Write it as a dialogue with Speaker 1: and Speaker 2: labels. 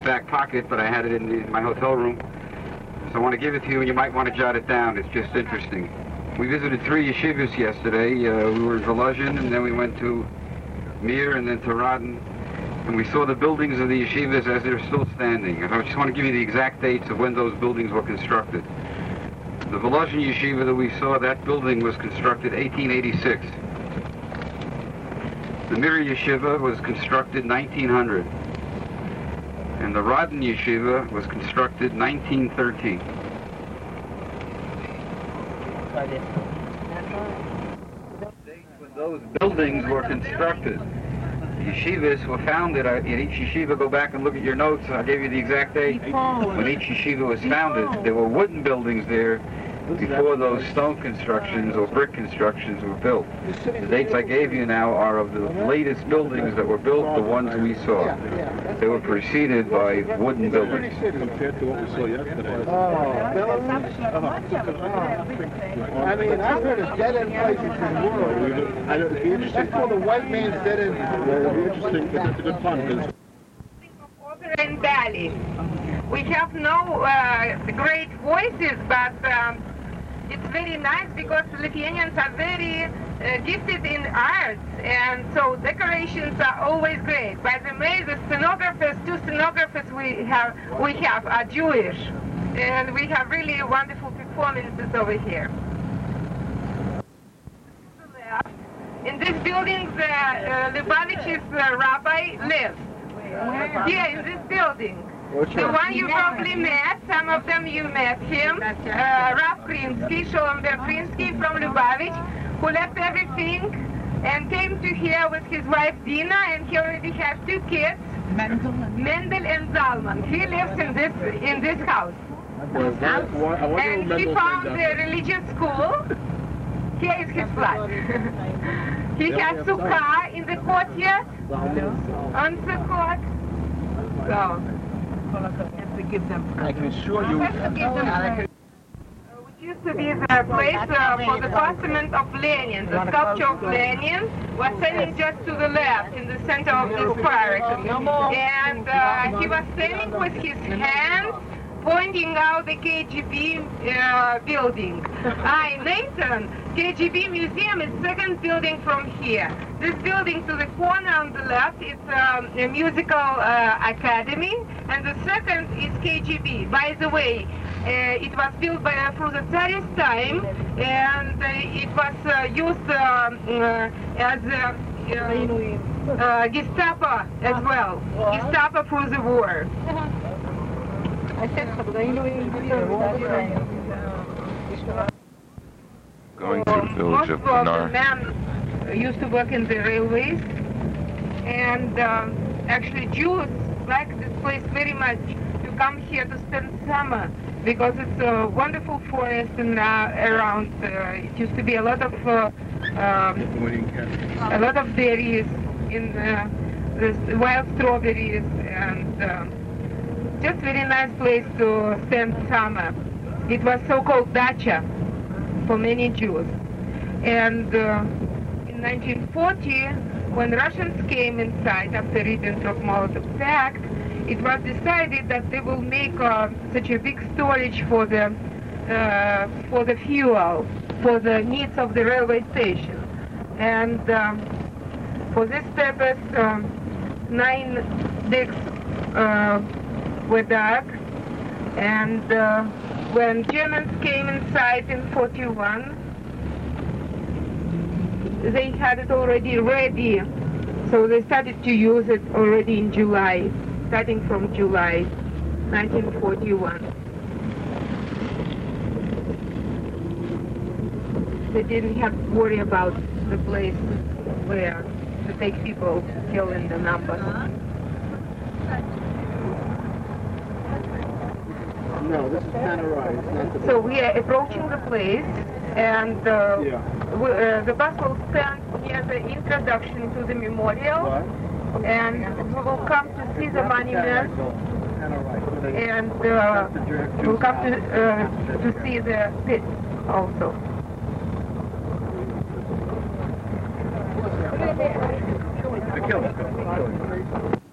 Speaker 1: back pocket, but I had it in my hotel room. So I want to give it to you, and you might want to jot it down. It's just interesting. We visited 3 yeshivas yesterday. We were in Volozhin, and then we went to Mir, and then to Radin. And we saw the buildings of the yeshivas as they're still standing. And I just want to give you the exact dates of when those buildings were constructed. The Volozhin yeshiva that we saw, that building was constructed 1886. The Mir yeshiva was constructed 1900. And the Radin yeshiva was constructed 1913. When those buildings were constructed, yeshivas were founded. In each yeshiva, go back and look at your notes. I gave you the exact date. When each yeshiva was founded, there were wooden buildings there before those stone constructions or brick constructions were built. The dates I gave you now are of the latest buildings that were built, the ones we saw. They were preceded by wooden buildings.
Speaker 2: Compared to what we saw yesterday.
Speaker 3: I mean, I've heard of dead-end places in the world.
Speaker 2: It'd be interesting.
Speaker 3: That's called the white man's dead-end.
Speaker 2: It'd be interesting. That's a good point.
Speaker 4: Opera and ballet. We have no great voices, but it's very nice because Lithuanians are very gifted in arts, and so decorations are always great. By the way, the stenographers, 2 stenographers we have are Jewish, and we have really wonderful performances over here. In this building, the Lubavitch's rabbi lives. Here in this building. The one you probably met, some of them you met him, Rav Krinsky, Sholom Ber Krinsky from Lubavitch, who left everything and came to here with his wife Dina, and he already has 2 kids, Mendel and Zalman. He lives in this house. And he found the religious school. Here is his flat. He has sukkah in the courtyard, on the court. So.
Speaker 3: I can assure you.
Speaker 4: Which used to be the place for the postament of Lenin. The sculpture of Lenin was standing just to the left in the center of this park. And he was standing with his hands pointing out the KGB building. Nathan, KGB museum is 2nd building from here. This building to the corner on the left is a musical academy, and the 2nd is KGB. By the way, it was built through the Tsarist time, and it was used as Gestapo as well. Gestapo through the war.
Speaker 5: Going to the village of Pinar.
Speaker 4: Most of the men used to work in the railways, and actually Jews like this place very much to come here to spend summer because it's a wonderful forest and around. It used to be a lot of berries in the wild strawberries, and just very nice place to spend summer. It was so-called dacha for many Jews. And in 1940, when Russians came inside after Ribbentrop-Molotov Pact, it was decided that they will make such a big storage for the fuel, for the needs of the railway station. And for this purpose, 9 digs were dug, and when Germans came inside in 41, they had it already ready, so they started to use it already in July, starting from July 1941. They didn't have to worry about the place where to take people still in the numbers.
Speaker 3: No, this is Panerai. It's not the.
Speaker 4: So we are approaching the place, and the bus will stand near the introduction to the memorial, and we will come to see the monument, and we'll come to see the pit also.
Speaker 2: The kiln.